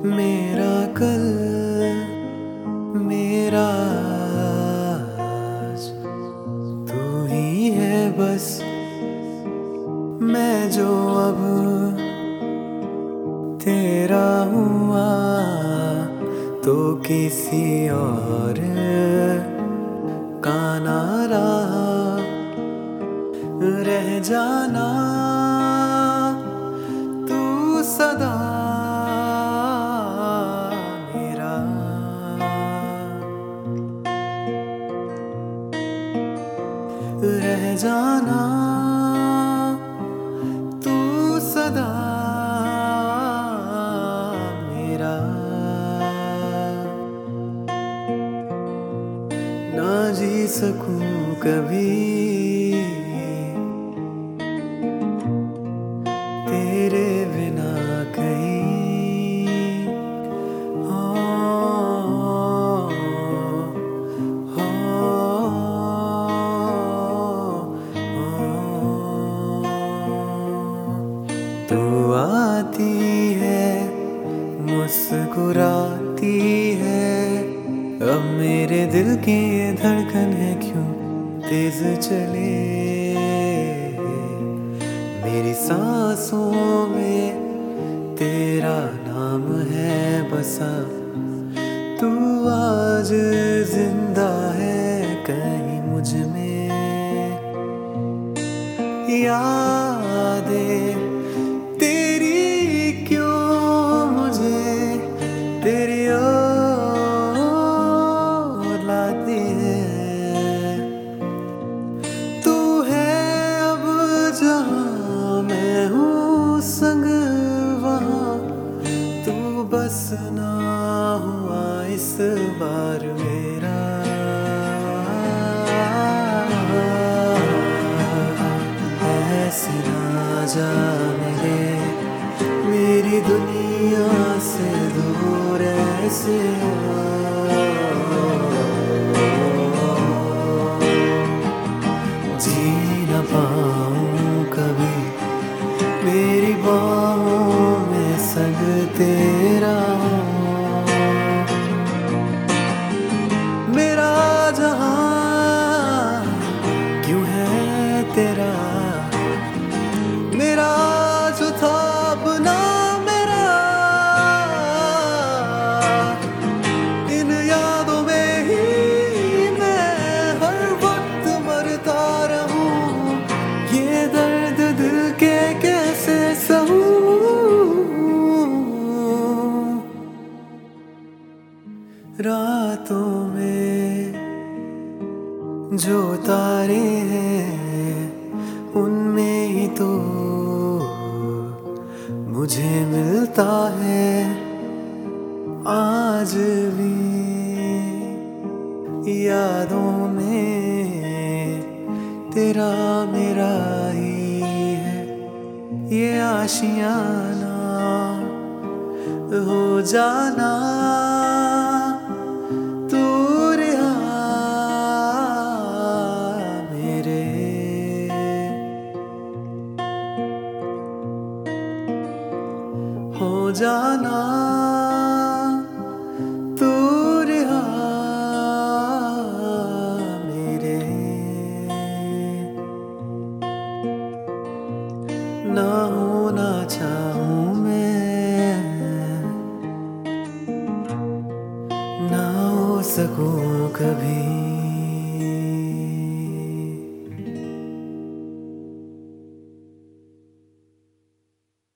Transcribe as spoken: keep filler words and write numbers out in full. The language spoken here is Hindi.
मेरा कल मेरा आज तू ही है बस। मैं जो अब तेरा हुआ तो किसी और का ना रहा। रह जाना तू सदा मेरा। रह जाना तू सदा मेरा। ना जी सकूं कभी तेरे बिना कहीं। हो, हो, हो। तू आती है मुस्कुराती है। अब मेरे दिल की ये धड़कन है क्यों तेज चले। मेरी सांसों में तेरा नाम है बसा। तू आज जिंदा है कहीं मुझ में। यादें तेरी क्यों मुझे तेरी ओर लाती है। तू है अब जहां मैं हूँ संग वहाँ। तू बस ना हुआ इस बार मेरा। ऐसे ना जा मेरे मेरी दुनिया से दूर ऐसे। जी न पाऊं कभी मेरी बाहों में संग तेरा। मेरा जहां क्यों है तेरा। मेरा जो था अपना मेरा इन यादों में ही मैं हर वक्त मरता रहूं। ये दर्द दिल के कैसे सहूं। रातों में जो तारे हैं उनमें ही तो मुझे मिलता है आज भी। यादों में तेरा मेरा ही है ये आशियाना। हो जाना तू रिहा मेरे। हो जाना तू रिहा मेरे। ना होना चाहूं मैं ना हो सकूं कभी।